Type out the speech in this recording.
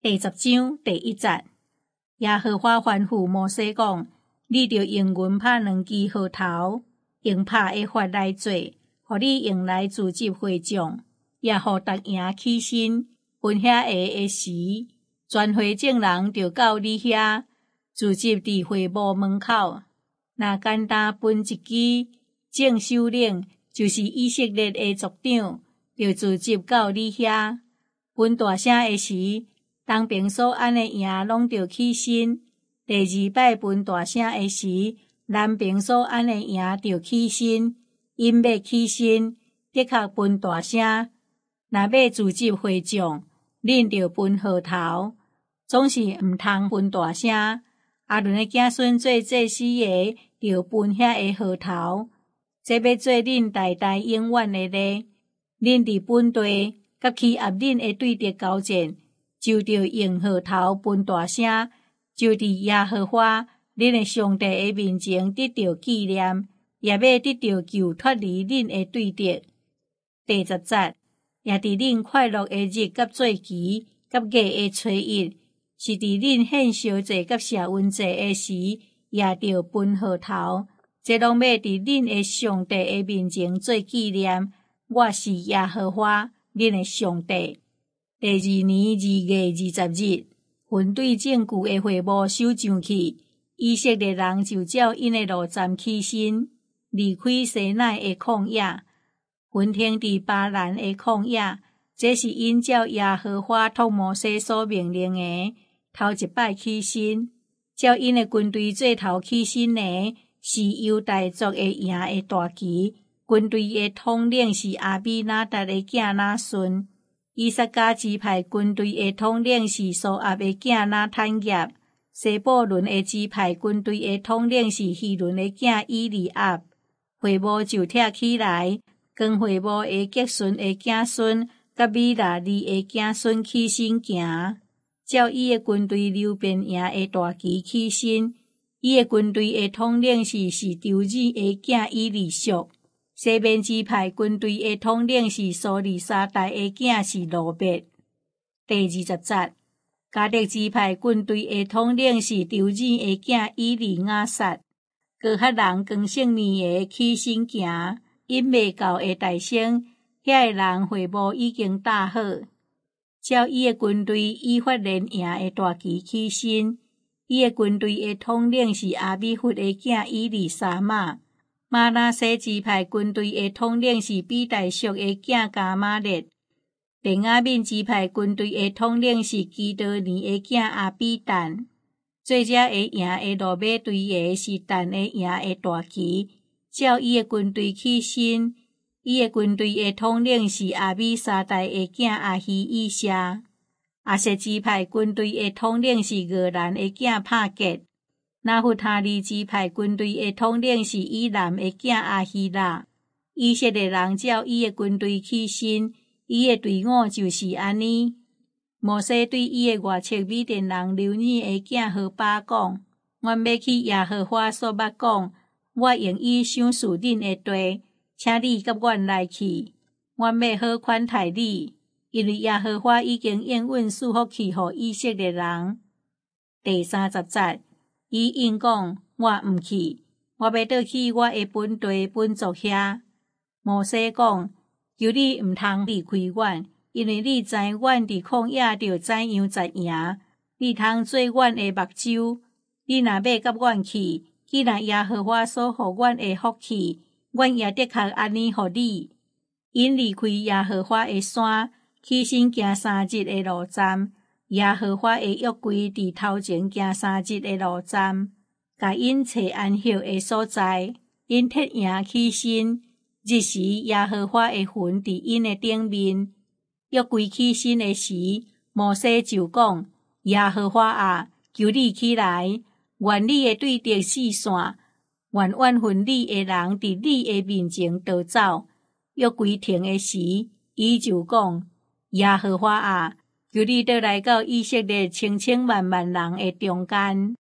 第10章第1节，耶和华吩咐摩西讲：你着用银拍2支号头，用拍的法来做，互你用来组织会众，也互逐营起身，分遐下的时，全会众人着到你遐，组织伫会幕门口。若简单分一支正首领，就是以色列的族长，着组织到你遐，分大声的时，东边所安的营拢着起身。第2摆分大声的时，南边所安的营着起身。因要起身，的确分大声。若要组织会众，恁着分号头，总是毋通分大声。阿伦的子孙做祭司的，着分遐个号头。这要做恁代代永远的咧。恁伫本地甲欺压恁的对敌交战，就着用号头分大声，就伫耶和华恁的上帝的面前得到纪念，也要得到救脱离恁的对敌。第10节，也伫恁快乐的日甲做期，甲月的初一，是伫恁献烧祭甲谢恩祭的时，也着分号头。这拢要伫恁的上帝的面前做纪念。我是耶和华恁的上帝。第2年2月20日，分对正旧的会幕守上去，以色列人就照因的路站起身，离开西奈的旷野，分停伫巴兰的旷野。这是因照耶和华托摩西所命令的，头一摆起身，照因的军队做头起身的，是犹大族的营的大旗。军队的统领是阿比拿达的囝拿顺，以撒迦支派军队的统领是苏亚的囝拿坦业，西布伦的支派军队的统领是希伦的囝以利亚。会幕就拆起来，跟会幕的结孙的子孙，甲米拉利的子孙起身行，照伊的军队流便营的大旗起身。伊的军队的统领是丢子的囝以利属。西面支派军队的统领是苏利沙代的囝是罗别。第20节，迦得支派军队的统领是丢子的囝以利亚撒。哥哈人跟性命的起身行，因未到的大声，遐个人会幕已经搭好，照伊的军队以法莲营的大旗起身。伊的军队的统领是阿米弗的囝以利沙玛。玛拿西支派军队的统领是比大叔的囝加玛列。便雅悯支派军队的统领是基多尼的囝阿比但。做者的营的路马队的是但的营的大旗，照伊的军队起身。伊的军队的统领是阿米沙代的囝阿希以夏。阿瑟支派军队的统领是俄兰的囝帕结。拿弗他利支派军队的统领是以南的囝阿希拉。以色列人照伊的军队起身，伊的队伍就是安尼。摩西对伊的外戚米甸人流尼的囝何巴讲：阮要去耶和华所捌讲，我用伊赏赐恁的地，请你甲阮来去。阮要好款待你，因为耶和华已经应允赐福气互以色列人。第30节。伊应讲：我毋去，我要倒去我的本地本族遐。摩西讲：求你毋通离开阮，因为你知阮伫旷野着怎样杂营，你通做阮的目睭。你若要甲阮去，既然耶和华所予阮的福气，阮也的确安尼予你。因离开耶和华的山，起身行3日的路站。耶和华的约柜伫头前行3日的路站，甲因找安息的所在。因撤营起身，日时耶和华的魂伫因的顶面。约柜起身的时，摩西就讲：耶和华啊，求你起来，愿你的对敌四散，愿怨恨你的人伫你的面前逃走。约柜停的时，伊就讲：耶和华啊，求你倒来到以色列千千万万人的中间。